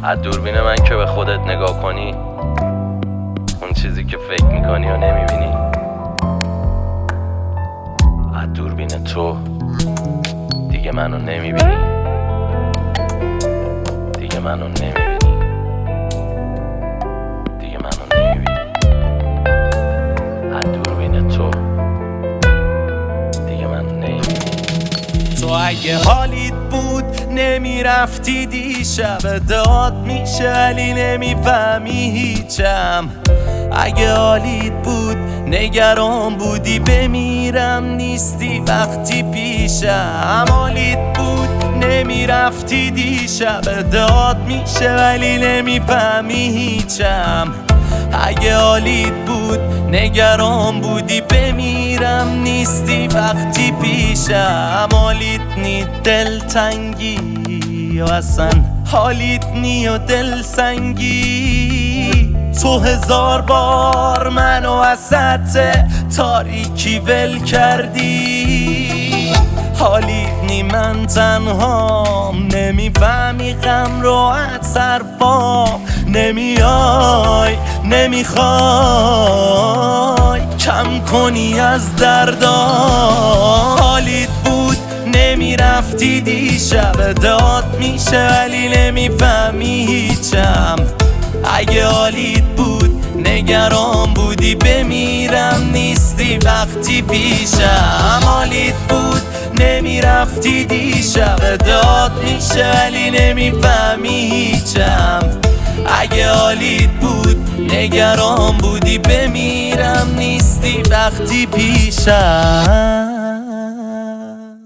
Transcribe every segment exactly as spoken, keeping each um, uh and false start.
از دوربین من که به خودت نگاه کنی، اون چیزی که فکر میکنی و نمیبینی. از دوربین تو دیگه منو نمیبینی، دیگه منو نمیبینی، دیگه منو نمیبینی. از دوربین تو دیگه منو نمیبینی. تو اگه حالیت بود نمیرفتی دیشب، داد میشه ولی نمیفهمی هیچم. اگه حالیت بود نگران بودی بمیرم نیستی وقتی پیشم. حالیت بود نمیرفتی دیشب، داد میشه ولی نمیفهمی هیچم. اگه حالیت بود نگران بودی بمیرم نیستی وقتی پیشم. حالیت نی دلتنگی و اصلا حالیت نی و دلسنگی. تو هزار بار منو وسط تاریکی ول کردی. حالیت نی من تنهام، نمیفهمی غم رو از حرفام. نمیای نمیخوای کم کنی از دردا. حالیت بود نمیرفتی دیشب، داد میشه ولی نمیفهمی هیچم. اگه حالیت بود نگران بودی بمیرم نیستی وقتی پیشم. حالیت بود نمیرفتی دیشب، داد میشه ولی نمیفهمی هیچم. اگه حالیت بود نگران بودی بمیرم نیستی وقتی پیشم.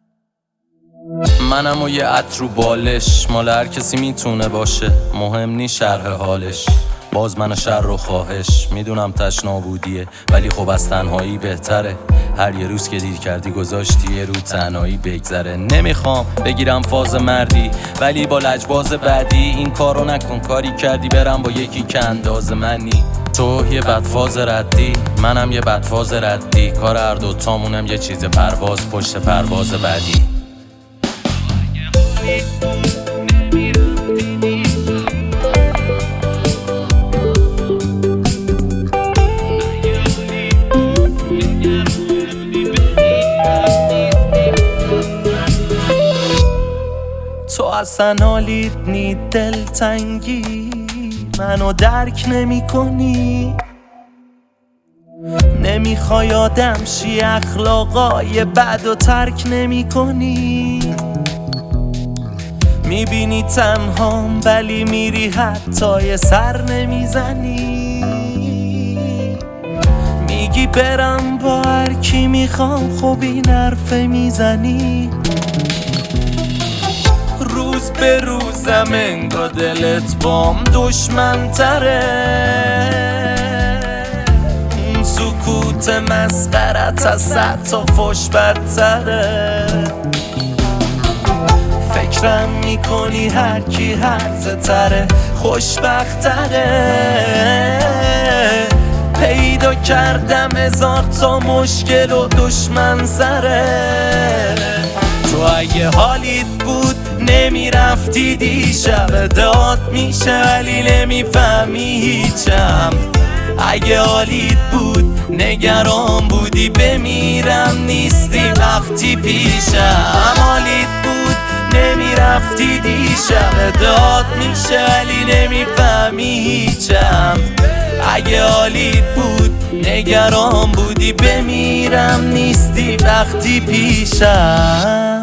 منم و یه عطر رو بالش، مال هر کسی میتونه باشه، مهم نی شرح حالش. باز من شر و خواهش میدونم تشنا بودیه، ولی خب از تنهایی بهتره. هر یه روز که دیر کردی گذاشتی یه رو تنهایی بگذره. نمیخوام بگیرم فاز مردی ولی با لجباز بعدی این کارو نکن. کاری کردی برم با یکی که انداز منی. تو یه بدفاز ردی، منم یه بدفاز ردی. کار هر دوتامونم یه چیز پرواز پشت پرواز بعدی. تو اصلا حالیت نی دلتنگی، منو درک نمی کنی. نمیخوای آدم شی، اخلاقای بد و ترک نمی کنی. میبینی تنهام ولی میری حتی یه سر نمیزنی. میگی برم با هر کی میخوام، خب این حرفه میزنی. روز به روزم انگار دلت بام دشمن تره. اون سکوت مسخرت از صد تا فش بدتره. فکرم میکنی هر کی هرزه تره خوشبخت تره. پیدا کردم هزار تا مشکل و دشمن سره. تو اگه حالیت بود نمیرفتی دیشب، داد میشه ولی نمیفهمی هیچم. اگه حالیت بود نگران بودی بمیرم نیستی وقتی پیشم. حالیت بود نمیرفتی دیشب، داد میشه ولی نمیفهمی هیچم. اگه حالیت بود نگران بودی بمیرم نیستی وقتی پیشم.